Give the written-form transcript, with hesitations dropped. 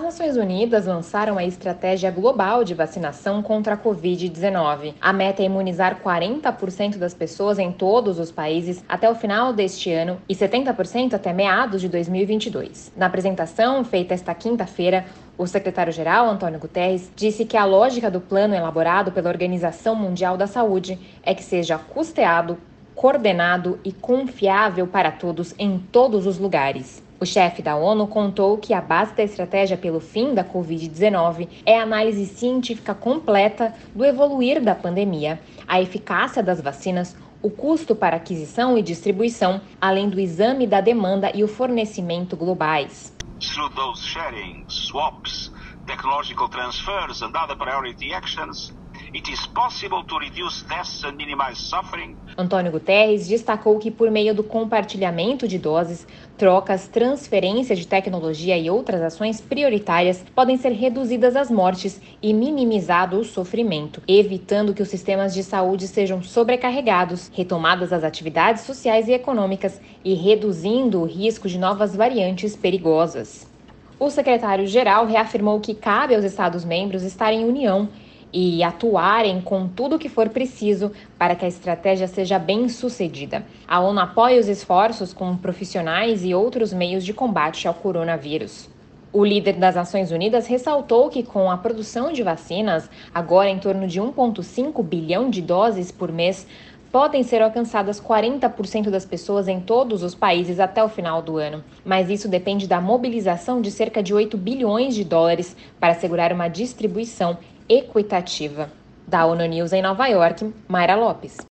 Nações Unidas lançaram a estratégia global de vacinação contra a Covid-19. A meta é imunizar 40% das pessoas em todos os países até o final deste ano e 70% até meados de 2022. Na apresentação feita esta quinta-feira, o secretário-geral, Antônio Guterres, disse que a lógica do plano elaborado pela Organização Mundial da Saúde é que seja custeado, coordenado e confiável para todos em todos os lugares. O chefe da ONU contou que a base da estratégia pelo fim da Covid-19 é a análise científica completa do evoluir da pandemia, a eficácia das vacinas, o custo para aquisição e distribuição, além do exame da demanda e o fornecimento globais. Through those sharing, swaps, technological transfers and other priority actions, it is possible to reduce deaths and minimize suffering. Antônio Guterres destacou que por meio do compartilhamento de doses, trocas, transferência de tecnologia e outras ações prioritárias podem ser reduzidas as mortes e minimizado o sofrimento, evitando que os sistemas de saúde sejam sobrecarregados, retomadas as atividades sociais e econômicas e reduzindo o risco de novas variantes perigosas. O secretário-geral reafirmou que cabe aos Estados-membros estar em união e atuarem com tudo o que for preciso para que a estratégia seja bem sucedida. A ONU apoia os esforços com profissionais e outros meios de combate ao coronavírus. O líder das Nações Unidas ressaltou que com a produção de vacinas, agora em torno de 1,5 bilhão de doses por mês, podem ser alcançadas 40% das pessoas em todos os países até o final do ano. Mas isso depende da mobilização de cerca de 8 bilhões de dólares para assegurar uma distribuição equitativa. Da ONU News em Nova York, Mayra Lopes.